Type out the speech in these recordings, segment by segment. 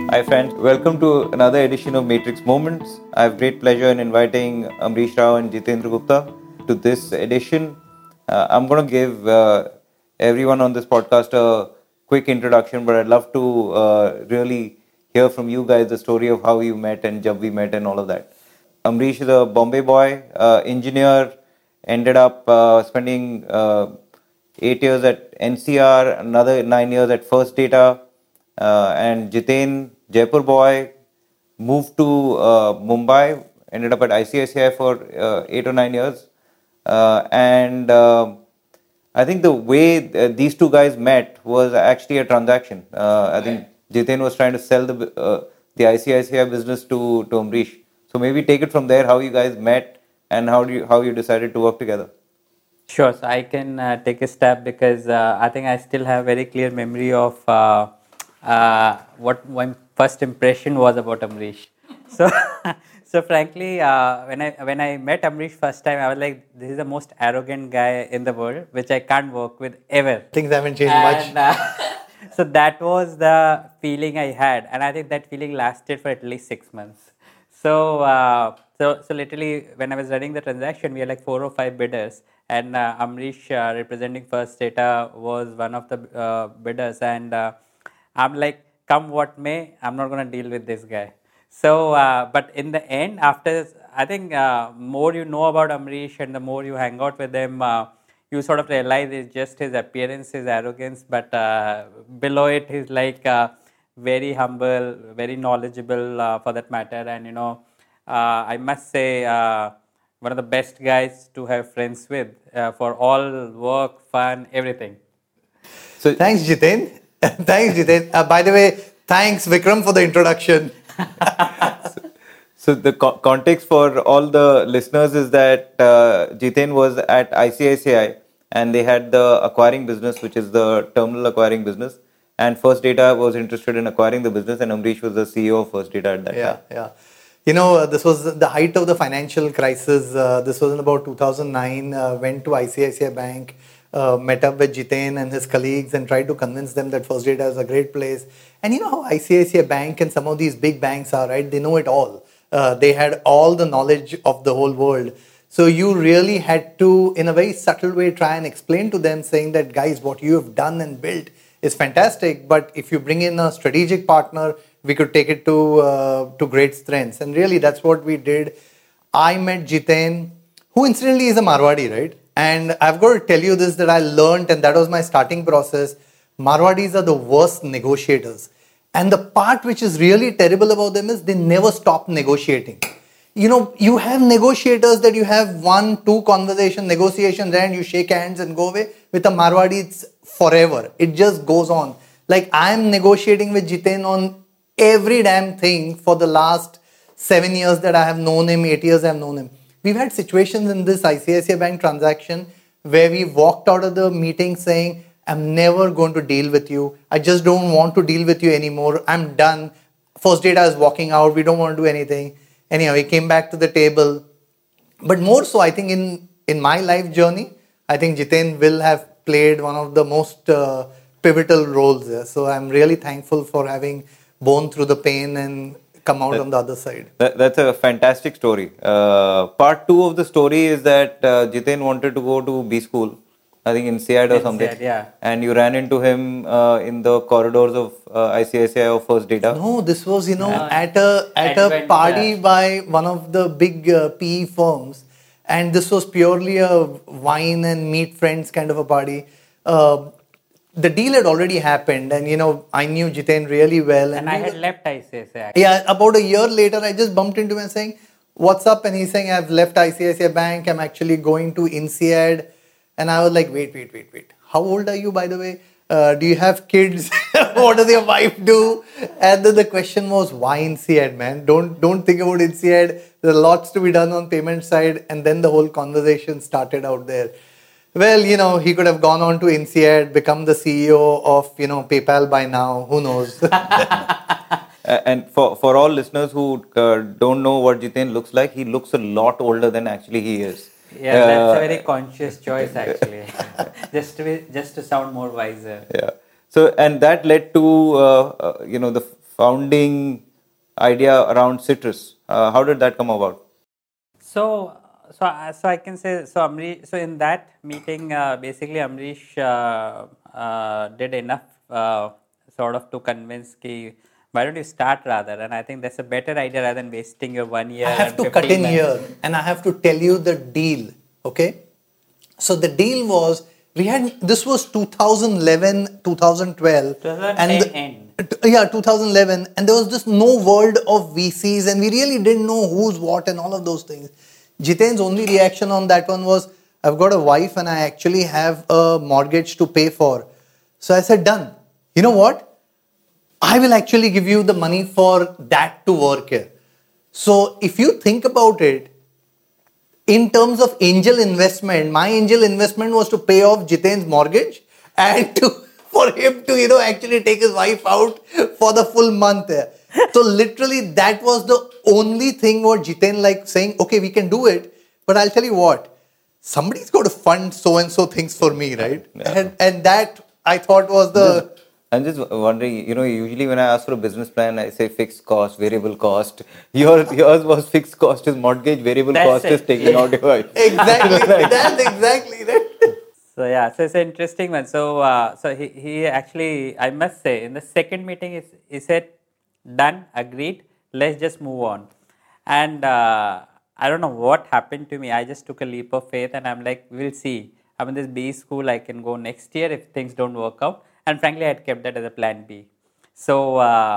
Hi friends, welcome to another edition of Matrix Moments. I have great pleasure in inviting Amrish Rao and Jitendra Gupta to this edition. I'm going to give everyone on this podcast a quick introduction, but I'd love to really hear from you guys the story of how you met and jab we met and all of that. Amrish is a Bombay boy, engineer, ended up spending 8 years at NCR, another 9 years at First Data, and Jiten, Jaipur boy, moved to Mumbai, ended up at ICICI for 8 or 9 years. And I think the way these two guys met was actually a transaction. I think Jiten was trying to sell the ICICI business to Amrish. So maybe take it from there, how you guys met and how you decided to work together. Sure, so I can take a step because I think I still have very clear memory of what my first impression was about Amrish. So, so frankly, when I met Amrish first time, I was like, this is the most arrogant guy in the world, which I can't work with ever. Things haven't changed And much. so that was the feeling I had, and I think that feeling lasted for at least 6 months. So literally, when I was running the transaction, we had like 4 or 5 bidders, and Amrish, representing First Data, was one of the bidders. And I'm like, come what may, I'm not gonna deal with this guy. So, but in the end, after I think more you know about Amrish and the more you hang out with him, you sort of realize it's just his appearance, his arrogance, but below it, he's like very humble, very knowledgeable for that matter. And I must say, one of the best guys to have friends with for all work, fun, everything. So Thanks, Jiten. Thanks, Jiten. By the way, thanks, Vikram, for the introduction. So the context for all the listeners is that Jiten was at ICICI and they had the acquiring business, which is the terminal acquiring business. And First Data was interested in acquiring the business, and Amrish was the CEO of First Data at that Yeah, time. yeah. This was the height of the financial crisis. This was in about 2009. Went to ICICI Bank, met up with Jiten and his colleagues and tried to convince them that First Data is a great place. And you know how ICICI Bank and some of these big banks are, right? They know it all. They had all the knowledge of the whole world. So you really had to, in a very subtle way, try and explain to them, saying that, guys, what you have done and built is fantastic, but if you bring in a strategic partner, we could take it to great strengths. And really, that's what we did. I met Jiten, who incidentally is a Marwadi, right? And I've got to tell you this, that I learned, and that was my starting process. Marwadis are the worst negotiators. And the part which is really terrible about them is they never stop negotiating. You have negotiators that you have 1-2 conversation, negotiations, and you shake hands and go away. With a Marwadi, it's forever. It just goes on. Like, I'm negotiating with Jiten on every damn thing for the last 7 years that I have known him, 8 years I have known him. We've had situations in this ICICI Bank transaction where we walked out of the meeting saying, I'm never going to deal with you. I just don't want to deal with you anymore. I'm done. First Data is walking out. We don't want to do anything. Anyhow, he came back to the table. But more so, I think in my life journey, I think Jiten will have played one of the most pivotal roles there. So I'm really thankful for having borne through the pain and come out on the other side. That's a fantastic story. Part two of the story is that Jiten wanted to go to B school, I think in CID or something. Yeah. And you ran into him in the corridors of ICICI or First Data. No, this was, at a Advent, party by one of the big PE firms. And this was purely a wine and meet friends kind of a party. The deal had already happened, and I knew Jiten really well. And I had left ICICI actually. Yeah, about a year later, I just bumped into him and saying, "What's up?" And he's saying, "I've left ICICI Bank. I'm actually going to INSEAD." And I was like, wait. How old are you, by the way? Do you have kids? What does your wife do? And then the question was, why INSEAD, man? Don't think about INSEAD. There's lots to be done on payment side. And then the whole conversation started out there. Well, he could have gone on to INSEAD, become the CEO of, PayPal by now. Who knows? And for all listeners who don't know what Jiten looks like, he looks a lot older than actually he is. Yeah, that's a very conscious choice actually. just to sound more wiser. Yeah. So, and that led to the founding idea around Citrus. How did that come about? So I can say so. So in that meeting, basically Amrish did enough sort of to convince ki why don't you start rather? And I think that's a better idea rather than wasting your 1 year I have and to 15 cut in months. here and I have to tell you the deal. Okay. So the deal was this was 2011, 2012. 2010 end. 2011. And there was just no world of VCs and we really didn't know who's what and all of those things. Jiten's only reaction on that one was, I've got a wife and I actually have a mortgage to pay for. So I said, done. You know what? I will actually give you the money for that to work here. So if you think about it, in terms of angel investment, my angel investment was to pay off Jiten's mortgage and for him to actually take his wife out for the full month. So literally that was the only thing what Jiten like saying, okay, we can do it, but I'll tell you what, somebody's got to fund so and so things for me, right? Yeah. And that I thought was the. I'm just wondering, usually when I ask for a business plan, I say fixed cost, variable cost. Yours was fixed cost is mortgage, variable That's cost it. is taking out your wife. Exactly. That's exactly right. So yeah, so it's an interesting one. So he actually, I must say, in the second meeting, he said, "Done, agreed. Let's just move on." And I don't know what happened to me. I just took a leap of faith, and I'm like, "We'll see. I'm in this B school. I can go next year if things don't work out." And frankly, I had kept that as a plan B. So,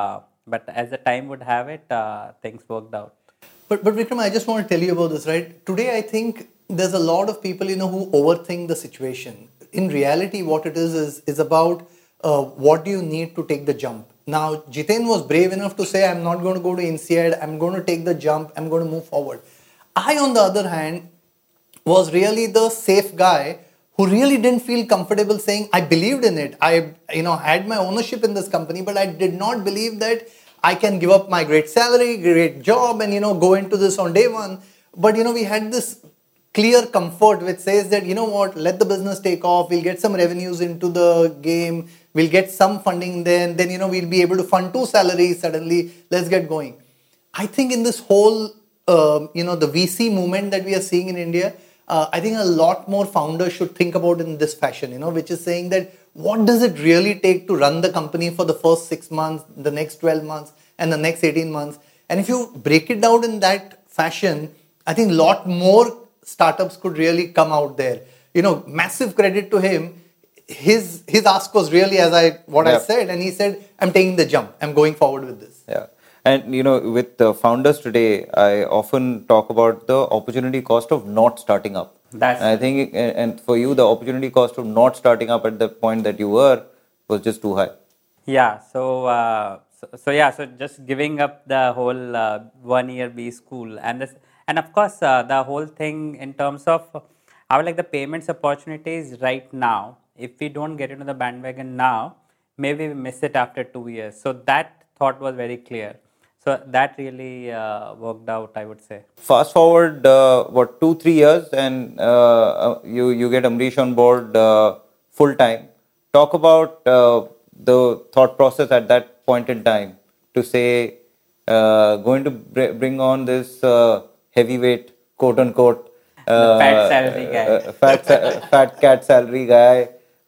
but as the time would have it, things worked out. But Vikram, I just want to tell you about this, right? Today, I think there's a lot of people, who overthink the situation. In reality, what it is about what do you need to take the jump. Now, Jiten was brave enough to say, I'm not going to go to INSEAD, I'm going to take the jump, I'm going to move forward. I, on the other hand, was really the safe guy who really didn't feel comfortable saying, I believed in it. I, had my ownership in this company, but I did not believe that I can give up my great salary, great job, and, go into this on day one. But, we had this clear comfort which says that, what, let the business take off. We'll get some revenues into the game. We'll get some funding then, we'll be able to fund 2 salaries suddenly. Let's get going. I think in this whole, the VC movement that we are seeing in India, I think a lot more founders should think about it in this fashion, which is saying that what does it really take to run the company for the first 6 months, the next 12 months, and the next 18 months. And if you break it down in that fashion, I think a lot more startups could really come out there. Massive credit to him. His ask was really I said, and he said, I'm taking the jump. I'm going forward with this. Yeah. And with the founders today, I often talk about the opportunity cost of not starting up. I think, and for you, the opportunity cost of not starting up at the point that you were was just too high. Yeah. So just giving up the whole 1 year B school and of course the whole thing in terms of how like the payments opportunities right now. If we don't get into the bandwagon now, maybe we miss it after 2 years. So that thought was very clear. So that really worked out, I would say. Fast forward, 2-3 years, and you get Amrish on board full time. Talk about the thought process at that point in time to say going to bring on this heavyweight, quote unquote, fat salary guy, fat cat salary guy,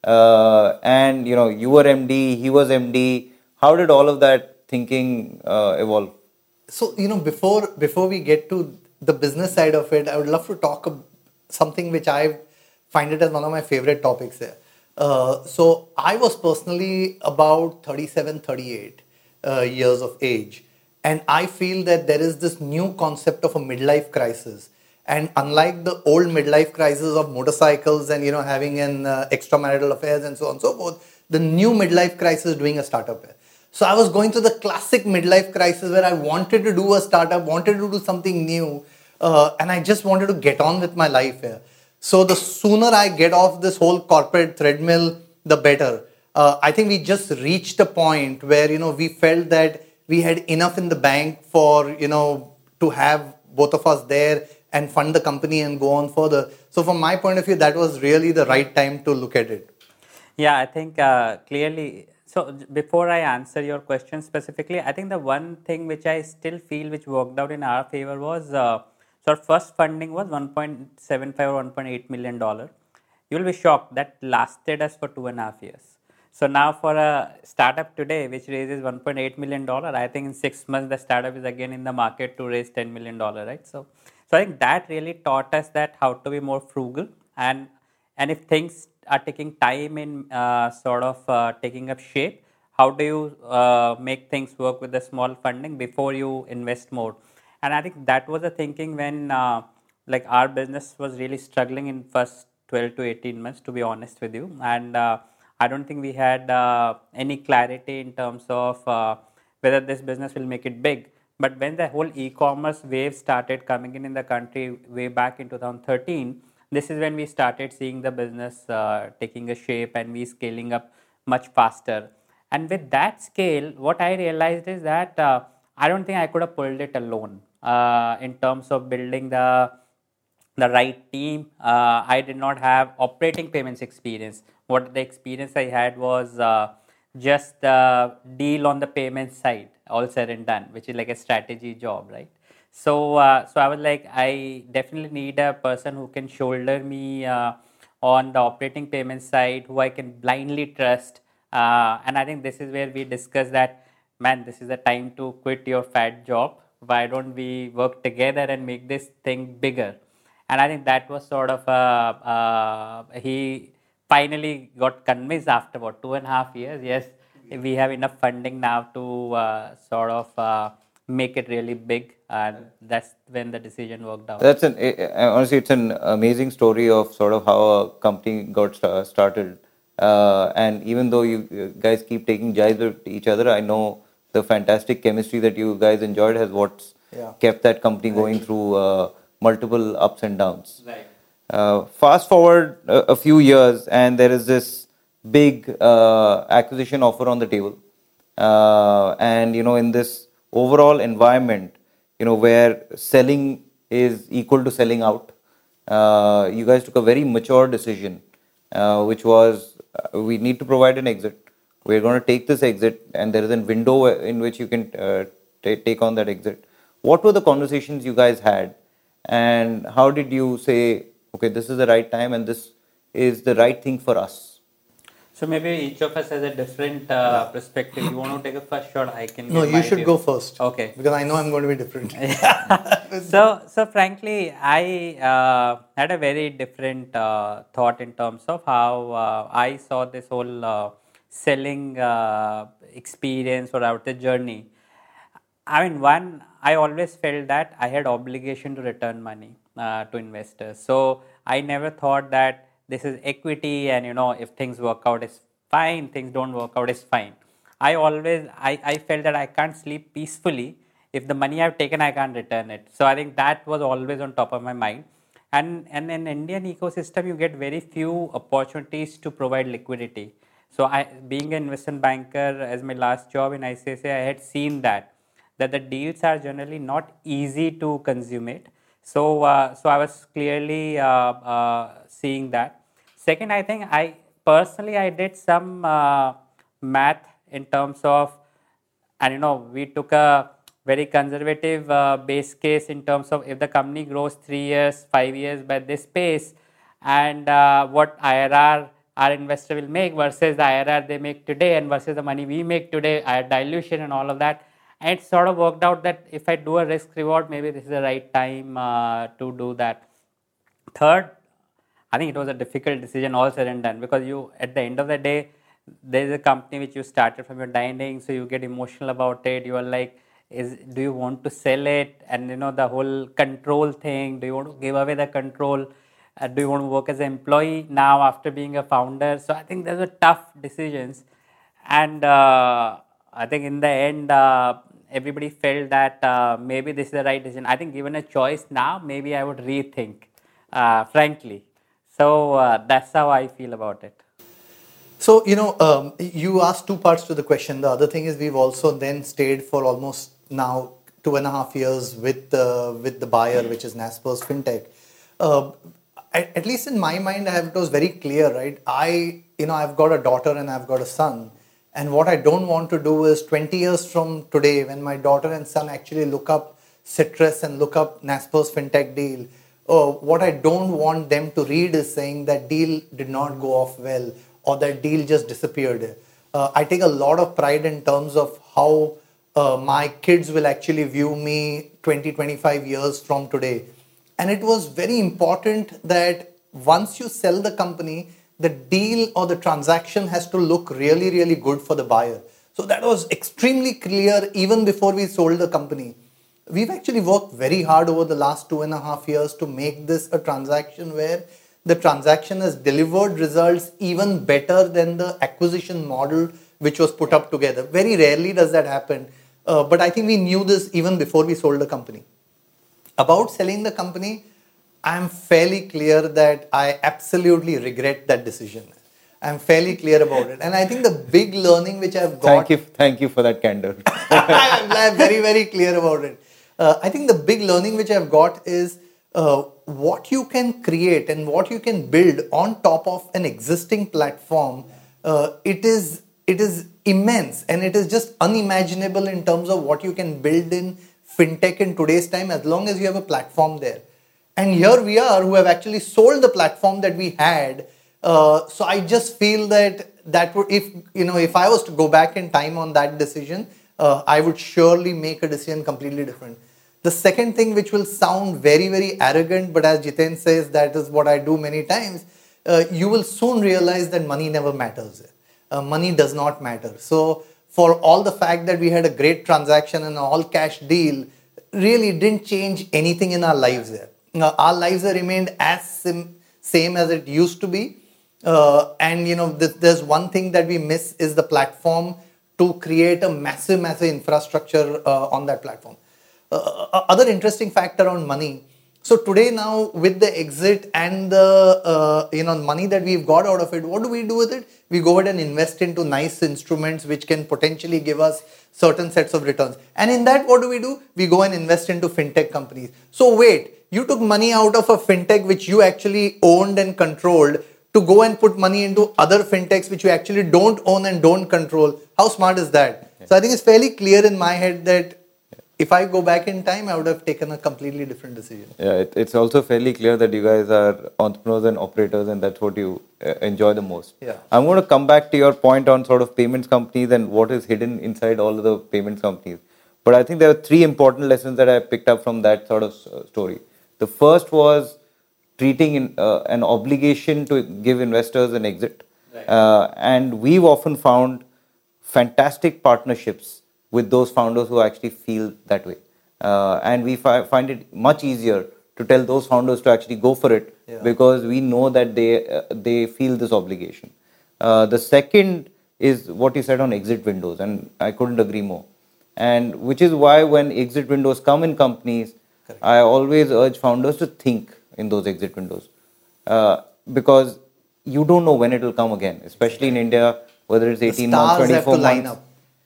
and you were MD, he was MD. How did all of that thinking evolve? So, before we get to the business side of it, I would love to talk something which I find it as one of my favorite topics here. So I was personally about 37, 38 years of age. And I feel that there is this new concept of a midlife crisis. And unlike the old midlife crisis of motorcycles and, having an extramarital affairs and so on and so forth, the new midlife crisis is doing a startup here. So I was going through the classic midlife crisis where I wanted to do a startup, wanted to do something new, and I just wanted to get on with my life here. So the sooner I get off this whole corporate treadmill, the better. I think we just reached a point where, we felt that we had enough in the bank for, to have both of us there and fund the company and go on further. So from my point of view, that was really the right time to look at it. Yeah, I think clearly. before I answer your question specifically, I think the one thing which I still feel which worked out in our favor was so our first funding was 1.75 or 1.8 million dollar. You'll be shocked that lasted us for 2.5 years. So now for a startup today which raises 1.8 million dollar, I think in 6 months the startup is again in the market to raise 10 million dollar, right? So I think that really taught us that how to be more frugal, and if things are taking time in sort of taking up shape, how do you make things work with the small funding before you invest more? And I think that was the thinking when like our business was really struggling in first 12 to 18 months, to be honest with you. And I don't think we had any clarity in terms of whether this business will make it big. But when the whole e-commerce wave started coming in the country way back in 2013, this is when we started seeing the business taking a shape and we scaling up much faster. And with that scale, what I realized is that I don't think I could have pulled it alone in terms of building the right team. I did not have operating payments experience. What the experience I had was just the deal on the payment side, all said and done, which is like a strategy job, right? So I was like, I definitely need a person who can shoulder me on the operating payment side, who I can blindly trust. And I think this is where we discussed that, man, this is the time to quit your fat job. Why don't we work together and make this thing bigger? And I think that was sort of he finally got convinced after about 2.5 years. Yes, we have enough funding now to sort of make it really big, and that's when the decision worked out. Honestly, it's an amazing story of sort of how a company got started. And even though you guys keep taking jibes with each other, I know the fantastic chemistry that you guys enjoyed has what's kept that company going through multiple ups and downs. Right. Fast forward a few years, and there is this big acquisition offer on the table. And in this overall environment, where selling is equal to selling out, you guys took a very mature decision, which was we need to provide an exit. We're going to take this exit, and there is a window in which you can take on that exit. What were the conversations you guys had, and how did you say, okay, this is the right time and this is the right thing for us? So maybe each of us has a different perspective. You want to take a first shot? I can. No, you should go first. Okay. Because I know I'm going to be different. So frankly, I had a very different thought in terms of how I saw this whole selling experience or out the journey. I mean, one, I always felt that I had obligation to return money to investors. So I never thought that this is equity and if things work out is fine, things don't work out is fine. I felt that I can't sleep peacefully if the money I've taken I can't return it. So I think that was always on top of my mind. And in Indian ecosystem, you get very few opportunities to provide liquidity. So being an investment banker as my last job in ICICI, I had seen that the deals are generally not easy to consummate. So I was clearly seeing that. Second, I think I did some math in terms of, and we took a very conservative base case in terms of if the company grows 3 years, 5 years by this pace, and what IRR our investor will make versus the IRR they make today and versus the money we make today, our dilution and all of that. And it sort of worked out that if I do a risk reward, maybe this is the right time to do that. Third, I think it was a difficult decision all said and done, because at the end of the day, there is a company which you started from your dining, so you get emotional about it. You are like, do you want to sell it? And the whole control thing, do you want to give away the control? Do you want to work as an employee now after being a founder? So I think those were tough decisions. And I think in the end, everybody felt that maybe this is the right decision. I think given a choice now, maybe I would rethink, frankly. So that's how I feel about it. So, you asked two parts to the question. The other thing is we've also then stayed for almost now 2.5 years with the buyer, which is Naspers FinTech. At least in my mind, it was very clear, right? I've got a daughter and I've got a son. And what I don't want to do is 20 years from today, when my daughter and son actually look up Citrus and look up Nasper's fintech deal, what I don't want them to read is saying that deal did not go off well or that deal just disappeared. I take a lot of pride in terms of how my kids will actually view me 20, 25 years from today. And it was very important that once you sell the company, the deal or the transaction has to look really, really good for the buyer. So that was extremely clear even before we sold the company. We've actually worked very hard over the last 2.5 years to make this a transaction where the transaction has delivered results even better than the acquisition model which was put up together. Very rarely does that happen. But I think we knew this even before we sold the company. About selling the company, I'm fairly clear that I absolutely regret that decision. I'm fairly clear about it. And I think the big learning which I've got... Thank you for that candor. I'm very, very clear about it. I think the big learning which I've got is what you can create and what you can build on top of an existing platform. It is immense, and it is just unimaginable in terms of what you can build in fintech in today's time as long as you have a platform there. And here we are who have actually sold the platform that we had. So I just feel that would, if I was to go back in time on that decision, I would surely make a decision completely different. The second thing, which will sound very, very arrogant, but as Jiten says, that is what I do many times, you will soon realize that money never matters. Money does not matter. So for all the fact that we had a great transaction and an all-cash deal, really didn't change anything in our lives there. Our lives have remained as same as it used to be. And there's one thing that we miss is the platform to create a massive, massive infrastructure on that platform. Other interesting fact around money. So today now with the exit and the money that we've got out of it, what do we do with it? We go ahead and invest into nice instruments which can potentially give us certain sets of returns. And in that, what do? We go and invest into fintech companies. So wait, you took money out of a fintech which you actually owned and controlled to go and put money into other fintechs which you actually don't own and don't control. How smart is that? Yeah. So I think it's fairly clear in my head that if I go back in time, I would have taken a completely different decision. Yeah, it's also fairly clear that you guys are entrepreneurs and operators, and that's what you enjoy the most. Yeah. I'm going to come back to your point on sort of payments companies and what is hidden inside all of the payments companies. But I think there are 3 important lessons that I picked up from that sort of story. The first was treating an obligation to give investors an exit. Right. And we've often found fantastic partnerships with those founders who actually feel that way. And we find it much easier to tell those founders to actually go for it, yeah, because we know that they feel this obligation. The second is what you said on exit windows, and I couldn't agree more. And which is why when exit windows come in companies, correct, I always urge founders to think in those exit windows. Because you don't know when it will come again, especially in India, whether it's 18 months, 24 months.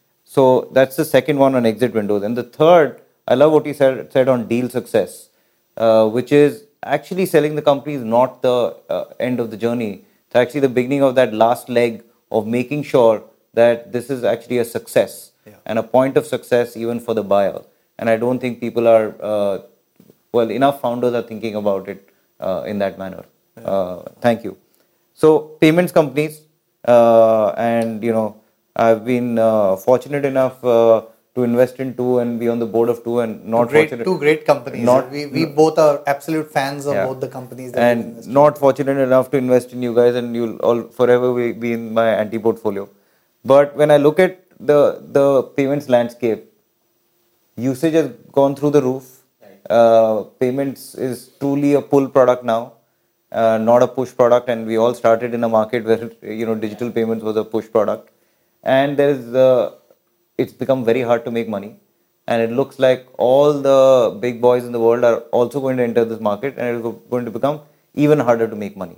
So that's the second one on exit windows. And the third, I love what you said on deal success, which is actually selling the company is not the end of the journey. It's actually the beginning of that last leg of making sure that this is actually a success, yeah, and a point of success even for the buyer. And I don't think people are, enough founders are thinking about it in that manner. Yeah. Thank you. So payments companies, and I've been fortunate enough to invest in 2 and be on the board of 2, and not fortunate. 2 great companies. We both are absolute fans of, yeah, both the companies. That and not fortunate enough to invest in you guys, and you'll all forever be in my anti-portfolio. But when I look at the payments landscape, usage has gone through the roof. Payments is truly a pull product now, not a push product. And we all started in a market where digital payments was a push product. And it's become very hard to make money, and it looks like all the big boys in the world are also going to enter this market, and it's going to become even harder to make money.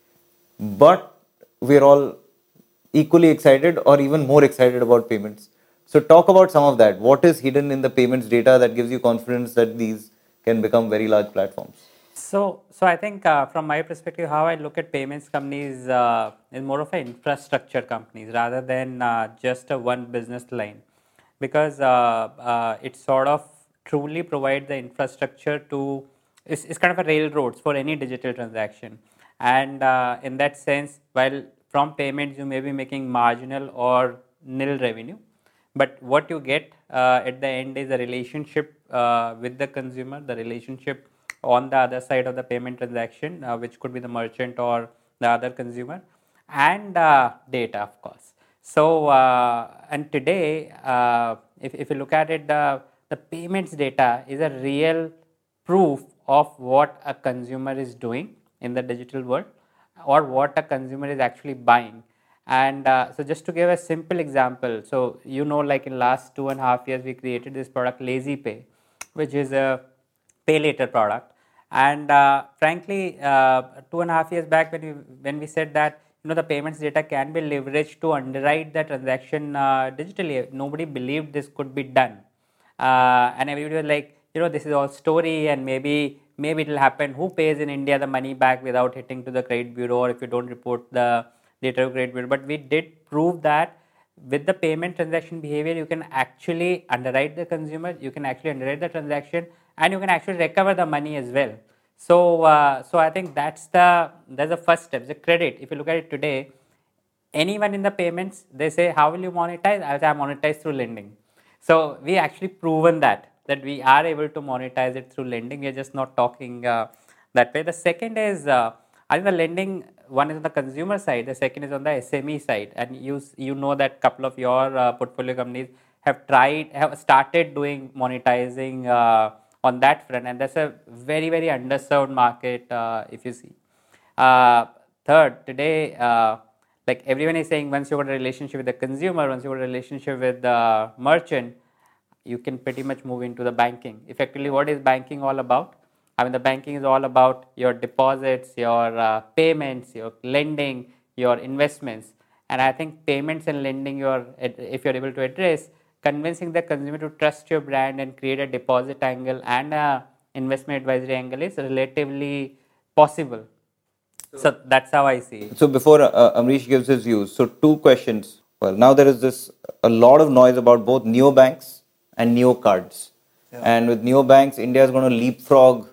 But we're all equally excited or even more excited about payments. So talk about some of that. What is hidden in the payments data that gives you confidence that these can become very large platforms? So I think from my perspective, how I look at payments companies is more of an infrastructure companies rather than just a one business line, because it sort of truly provides the infrastructure to, it's kind of a railroads for any digital transaction. And in that sense, while from payments you may be making marginal or nil revenue, but what you get at the end is a relationship with the consumer, the relationship on the other side of the payment transaction, which could be the merchant or the other consumer, and data, of course. So, and today, if you look at it, the payments data is a real proof of what a consumer is doing in the digital world, or what a consumer is actually buying. And so just to give a simple example, so like in last 2.5 years we created this product Lazy Pay, which is a pay later product. And frankly, 2.5 years back, when we said that the payments data can be leveraged to underwrite the transaction digitally, nobody believed this could be done. And everybody was like, this is all story, and maybe it will happen. Who pays in India the money back without hitting to the credit bureau, or if you don't report the data to credit bureau? But we did prove that with the payment transaction behavior, you can actually underwrite the consumer, you can actually underwrite the transaction, and you can actually recover the money as well. So, so I think that's the first step. The credit. If you look at it today, anyone in the payments, they say, how will you monetize? I say, I monetize through lending. So we actually proven that we are able to monetize it through lending. We are just not talking that way. The second is, I think the lending, one is on the consumer side, the second is on the SME side. And you know that couple of your portfolio companies have started doing monetizing on that front, and that's a very, very underserved market if you see. Third, today, like everyone is saying, once you got a relationship with the consumer, once you got a relationship with the merchant, you can pretty much move into the banking. Effectively, what is banking all about? I mean, the banking is all about your deposits, your payments, your lending, your investments. And I think payments and lending, if you're able to address, convincing the consumer to trust your brand and create a deposit angle and a investment advisory angle is relatively possible. So that's how I see it. So before Amrish gives his views, so two questions. Well, now there is a lot of noise about both neobanks and neocards. Yeah. And with neobanks, India is going to leapfrog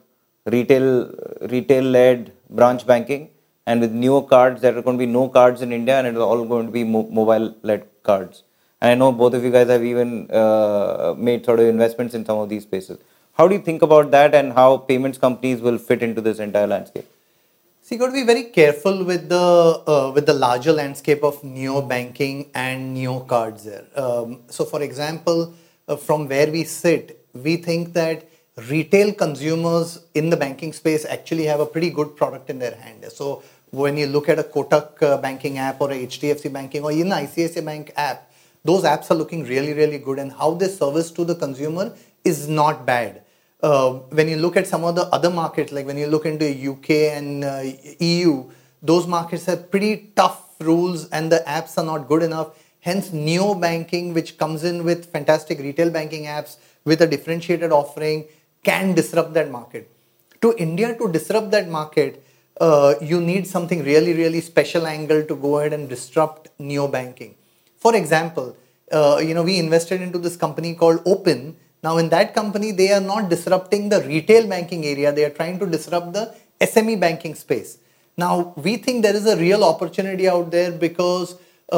retail-led branch banking. And with neocards, there are going to be no cards in India, and it's all going to be mobile-led cards. And I know both of you guys have even made sort of investments in some of these spaces. How do you think about that, and how payments companies will fit into this entire landscape? So you got to be very careful with the larger landscape of neo banking and neo cards there. So, for example, from where we sit, we think that retail consumers in the banking space actually have a pretty good product in their hand. So, when you look at a Kotak banking app or a HDFC banking or even ICICI Bank app, those apps are looking really, really good, and how they service to the consumer is not bad. When you look at some of the other markets, like when you look into UK and EU, those markets have pretty tough rules and the apps are not good enough. Hence, neo banking, which comes in with fantastic retail banking apps with a differentiated offering, can disrupt that market. To India, to disrupt that market, you need something really, really special angle to go ahead and disrupt neo banking. For example, we invested into this company called Open. Now, in that company, they are not disrupting the retail banking area. They are trying to disrupt the SME banking space. Now, we think there is a real opportunity out there because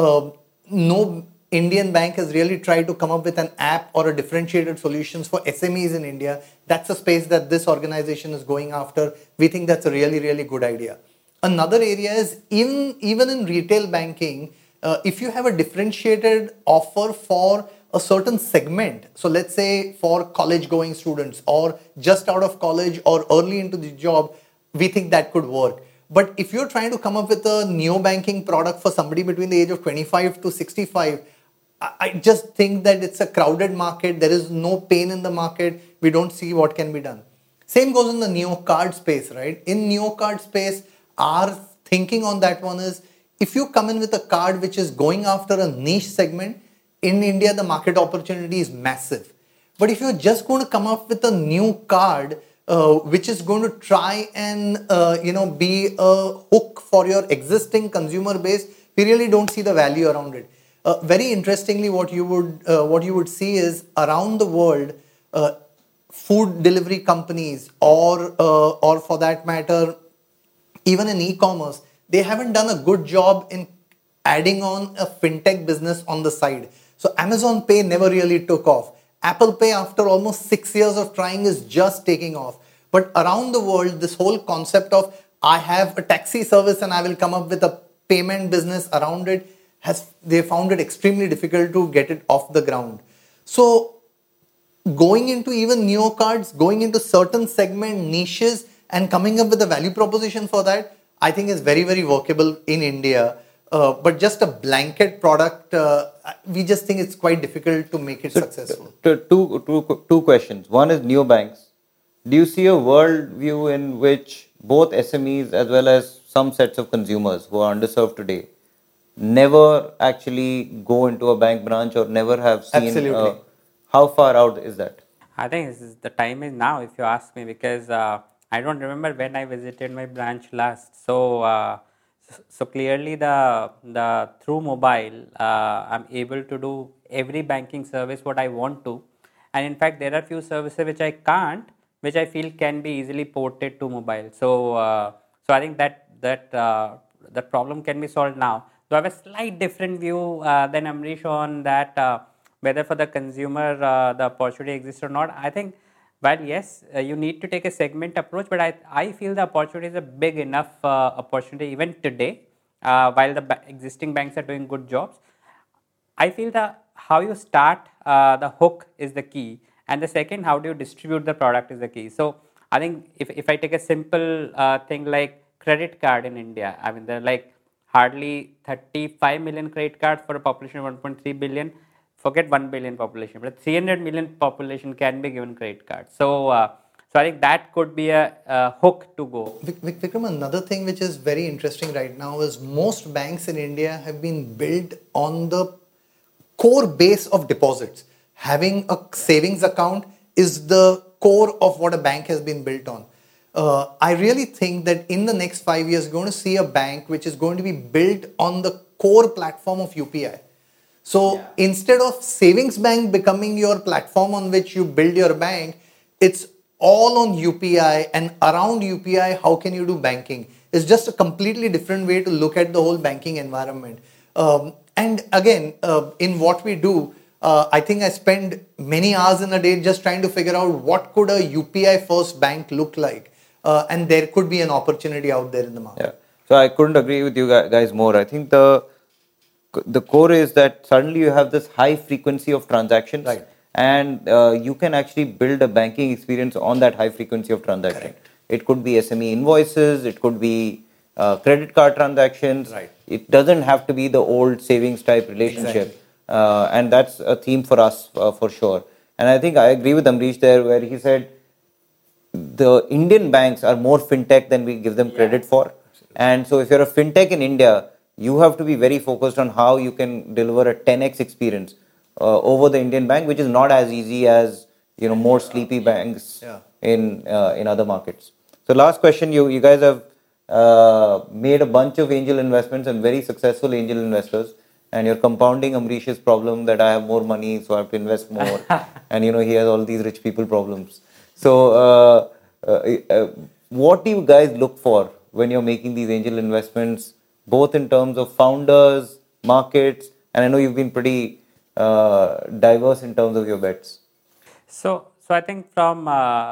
no Indian bank has really tried to come up with an app or a differentiated solutions for SMEs in India. That's a space that this organization is going after. We think that's a really, really good idea. Another area is even in retail banking, if you have a differentiated offer for a certain segment, so let's say for college going students or just out of college or early into the job, we think that could work. But if you're trying to come up with a neo banking product for somebody between the age of 25 to 65, I just think that it's a crowded market. There is no pain in the market. We don't see what can be done. Same goes in the neo card space, right? In neo card space, our thinking on that one is, if you come in with a card which is going after a niche segment, in India, the market opportunity is massive. But if you're just going to come up with a new card which is going to try and be a hook for your existing consumer base, we really don't see the value around it. Very interestingly, what you would see is around the world, food delivery companies or for that matter, even in e-commerce, they haven't done a good job in adding on a fintech business on the side. So Amazon Pay never really took off. Apple Pay, after almost 6 years of trying, is just taking off. But around the world, this whole concept of I have a taxi service and I will come up with a payment business around it, they found it extremely difficult to get it off the ground. So going into even neocards, going into certain segment niches and coming up with a value proposition for that, I think is very, very workable in India. But just a blanket product, we just think it's quite difficult to make it successful. Two questions. One is neobanks. Do you see a world view in which both SMEs as well as some sets of consumers who are underserved today never actually go into a bank branch or never have seen? Absolutely. How far out is that? I think the time is now, if you ask me, because I don't remember when I visited my branch last. So clearly, the through mobile, I'm able to do every banking service what I want to, and in fact, there are few services which I can't, which I feel can be easily ported to mobile. So I think that problem can be solved now. So I have a slight different view than Amrish on that. Whether for the consumer the opportunity exists or not, I think, well, yes, you need to take a segment approach, but I feel the opportunity is a big enough opportunity even today, while the existing banks are doing good jobs. I feel that how you start the hook is the key, and the second, how do you distribute the product is the key. So I think if I take a simple thing like credit card in India, I mean, there are like hardly 35 million credit cards for a population of 1.3 billion. Forget 1 billion population, but 300 million population can be given credit cards. So I think that could be a hook to go. Vikram, another thing which is very interesting right now is most banks in India have been built on the core base of deposits. Having a savings account is the core of what a bank has been built on. I really think that in the next 5 years, you're going to see a bank which is going to be built on the core platform of UPI. So instead of savings bank becoming your platform on which you build your bank, it's all on UPI, and around UPI, how can you do banking? It's just a completely different way to look at the whole banking environment. And again, in what we do, I think I spend many hours in a day just trying to figure out what could a UPI first bank look like. And there could be an opportunity out there in the market. Yeah. So I couldn't agree with you guys more. I think the core is that suddenly you have this high frequency of transactions, right, and you can actually build a banking experience on that high frequency of transaction. Correct. It could be SME invoices, it could be credit card transactions. Right. It doesn't have to be the old savings type relationship. Exactly. And that's a theme for us for sure. And I think I agree with Amrish there, where he said the Indian banks are more fintech than we give them credit for. And so if you're a fintech in India, you have to be very focused on how you can deliver a 10x experience over the Indian bank, which is not as easy as more sleepy banks in other markets. So last question, you guys have made a bunch of angel investments and very successful angel investors, and you're compounding Amrish's problem that I have more money, so I have to invest more, and he has all these rich people problems. So what do you guys look for when you're making these angel investments, both in terms of founders, markets, and I know you've been pretty diverse in terms of your bets. So I think from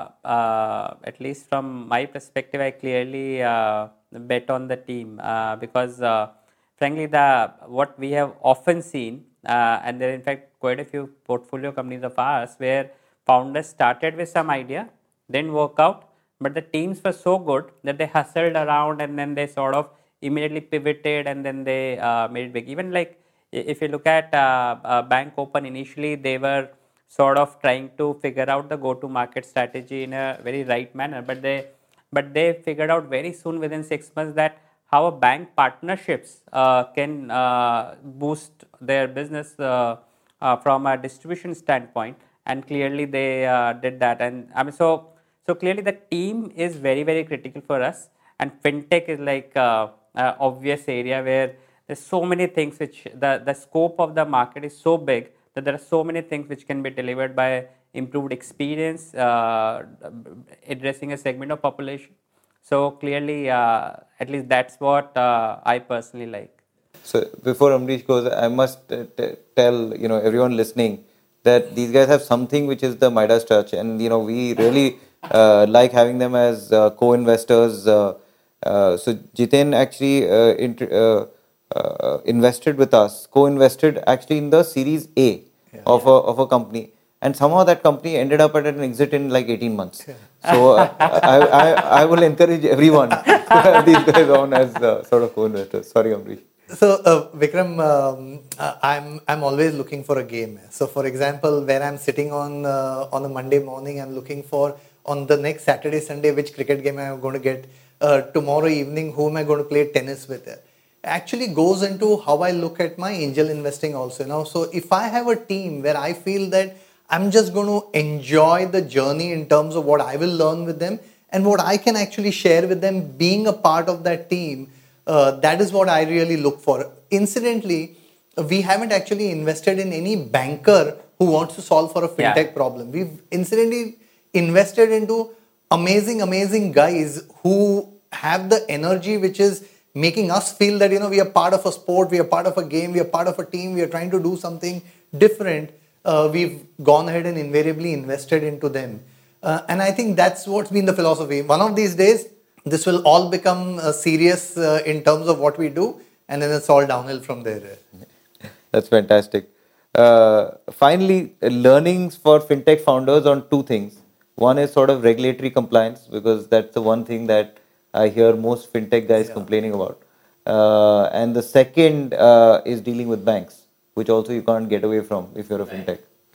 at least from my perspective, I clearly bet on the team because frankly, what we have often seen, and there are in fact quite a few portfolio companies of ours where founders started with some idea, didn't work out, but the teams were so good that they hustled around and then they sort of immediately pivoted and then they made it big. Even like if you look at Bank Open, initially they were sort of trying to figure out the go-to-market strategy in a very right manner, but they figured out very soon within 6 months that how a bank partnerships can boost their business from a distribution standpoint, and clearly they did that. And I mean, so So clearly the team is very, very critical for us. And fintech is like obvious area where there's so many things which the scope of the market is so big that there are so many things which can be delivered by improved experience, addressing a segment of population. So clearly, at least that's what I personally like. So before Amrish goes, I must tell everyone listening that these guys have something which is the Midas touch, and we really like having them as co-investors. So Jiten actually invested with us, co-invested actually in the Series A of a company, and somehow that company ended up at an exit in like 18 months. So I will encourage everyone to have these guys on as sort of co-investors. Sorry, Amrish. So Vikram, I'm always looking for a game. So for example, when I'm sitting on a Monday morning, I'm looking for on the next Saturday, Sunday, which cricket game I'm going to get. Tomorrow evening, who am I going to play tennis with? Actually goes into how I look at my angel investing also. So if I have a team where I feel that I'm just going to enjoy the journey in terms of what I will learn with them and what I can actually share with them, being a part of that team. That is what I really look for. Incidentally, we haven't actually invested in any banker who wants to solve for a fintech problem. We've incidentally invested into amazing guys who have the energy which is making us feel that we are part of a sport, we are part of a game, we are part of a team, we are trying to do something different. We've gone ahead and invariably invested into them. And I think that's what's been the philosophy. One of these days, this will all become serious in terms of what we do, and then it's all downhill from there. That's fantastic. Finally, learnings for fintech founders on two things. One is sort of regulatory compliance, because that's the one thing that I hear most fintech guys complaining about. And the second is dealing with banks, which also you can't get away from if you're a fintech.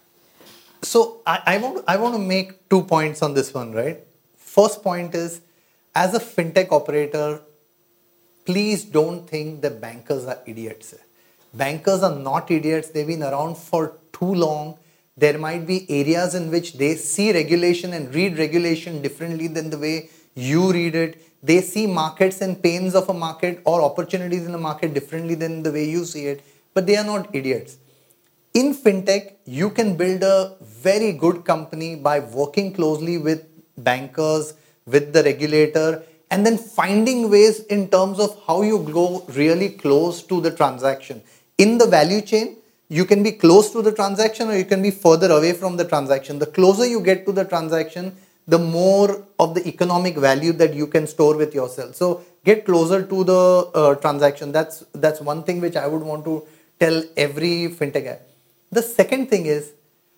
So I want to make 2 points on this one, right? First point is, as a fintech operator, please don't think that bankers are idiots. Bankers are not idiots. They've been around for too long. There might be areas in which they see regulation and read regulation differently than the way you read it. They see markets and pains of a market or opportunities in a market differently than the way you see it. But they are not idiots. In fintech, you can build a very good company by working closely with bankers, with the regulator, and then finding ways in terms of how you go really close to the transaction. In the value chain, you can be close to the transaction or you can be further away from the transaction. The closer you get to the transaction, the more of the economic value that you can store with yourself. So get closer to the transaction. That's one thing which I would want to tell every fintech guy. The second thing is,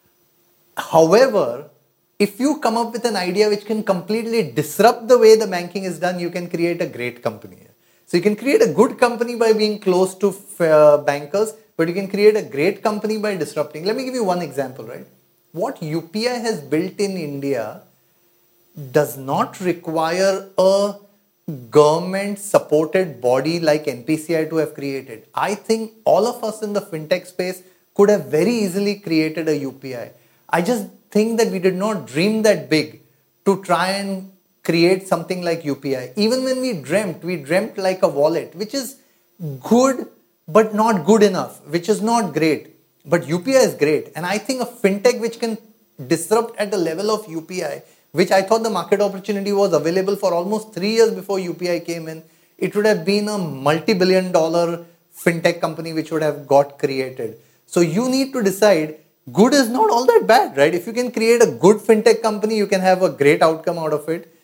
however, if you come up with an idea which can completely disrupt the way the banking is done, you can create a great company. So you can create a good company by being close to bankers, but you can create a great company by disrupting. Let me give you one example, right? What UPI has built in India does not require a government supported body like NPCI to have created. I think all of us in the fintech space could have very easily created a UPI. I just think that we did not dream that big to try and create something like UPI. Even when we dreamt like a wallet, which is good but not good enough, which is not great. But UPI is great. And I think a fintech which can disrupt at the level of UPI, which I thought the market opportunity was available for almost 3 years before UPI came in, it would have been a multi-billion-dollar fintech company which would have got created. So you need to decide, good is not all that bad, right? If you can create a good fintech company, you can have a great outcome out of it.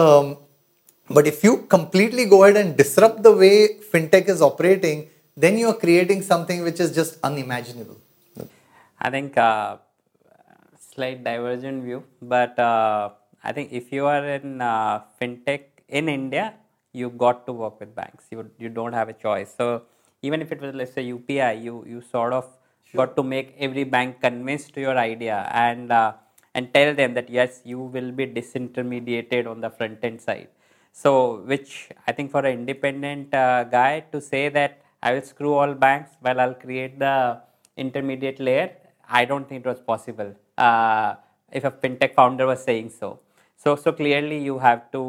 But if you completely go ahead and disrupt the way fintech is operating, then you are creating something which is just unimaginable. I think slight divergent view, but I think if you are in fintech in India, you got to work with banks. You don't have a choice. So even if it was, let's say, UPI, you sort of got to make every bank convinced to your idea and tell them that yes, you will be disintermediated on the front end side. So which I think for an independent guy to say that I will screw all banks while I'll create the intermediate layer, I don't think it was possible if a fintech founder was saying so. So clearly you have to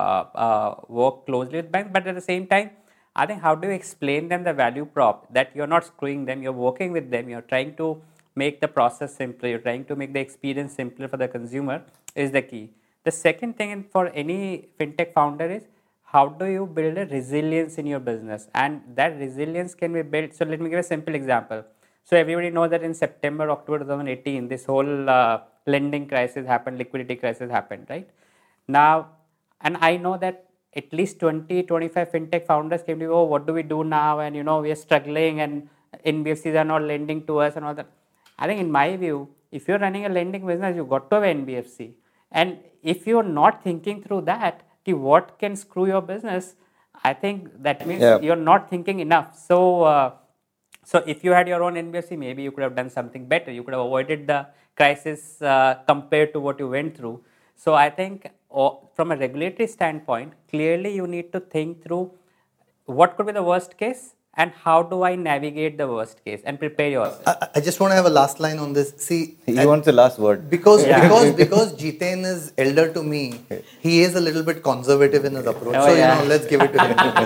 work closely with banks, but at the same time, I think how do you explain them the value prop that you're not screwing them, you're working with them, you're trying to make the process simpler, you're trying to make the experience simpler for the consumer is the key. The second thing for any fintech founder is how do you build a resilience in your business, and that resilience can be built. So let me give a simple example. So everybody knows that in September, October 2018, this whole lending crisis happened, liquidity crisis happened, right? Now, and I know that at least 20, 25 fintech founders came to me, oh, what do we do now? And we are struggling and NBFCs are not lending to us and all that. I think in my view, if you're running a lending business, you got to have NBFC. And if you're not thinking through that, what can screw your business, I think that means you're not thinking enough. So if you had your own NBFC, maybe you could have done something better. You could have avoided the crisis compared to what you went through. So I think from a regulatory standpoint, clearly you need to think through what could be the worst case and how do I navigate the worst case and prepare yourself. I just want to have a last line on this. See, he wants the last word. Because Jiten is elder to me, he is a little bit conservative in his approach. Let's give it to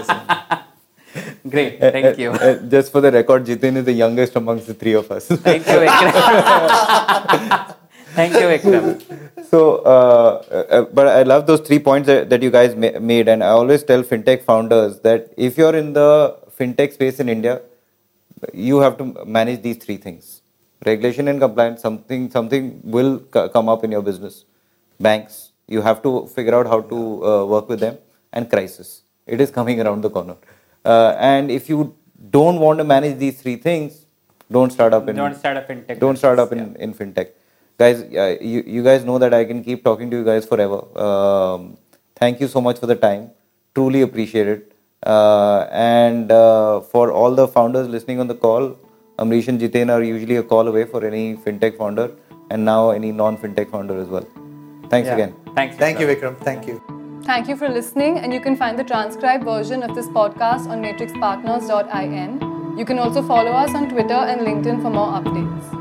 him. Great, thank you. Just for the record, Jiten is the youngest amongst the three of us. Thank you, Vikram. Thank you, Vikram. So, but I love those 3 points that you guys made, and I always tell fintech founders that if you're in the fintech space in India, you have to manage these 3 things: regulation and compliance. Something will come up in your business. Banks, you have to figure out how to work with them, and crisis. It is coming around the corner. And if you don't want to manage these 3 things, don't start up in fintech. Don't start up in fintech. Guys, you guys know that I can keep talking to you guys forever. Thank you so much for the time. Truly appreciate it. And for all the founders listening on the call, Amrish and Jiten are usually a call away for any fintech founder, and now any non-fintech founder as well. Thanks again. Thank you, Vikram. Thank you. Thank you for listening, and you can find the transcribed version of this podcast on matrixpartners.in. You can also follow us on Twitter and LinkedIn for more updates.